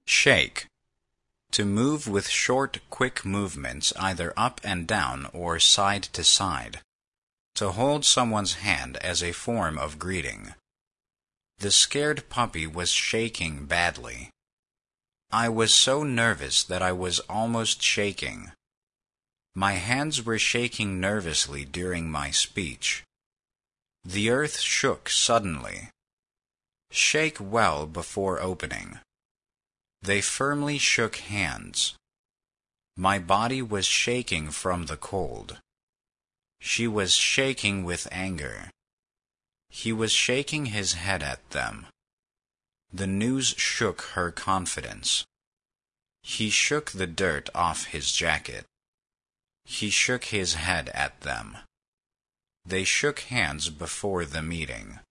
Shake. To move with short, quick movements either up and down or side to side. To hold someone's hand as a form of greeting. The scared puppy was shaking badly. I was so nervous that I was almost shaking. My hands were shaking nervously during my speech. The earth shook suddenly. Shake well before opening. They firmly shook hands. My body was shaking from the cold. She was shaking with anger. He was shaking his head at them. The news shook her confidence. He shook the dirt off his jacket. He shook his head at them. They shook hands before the meeting.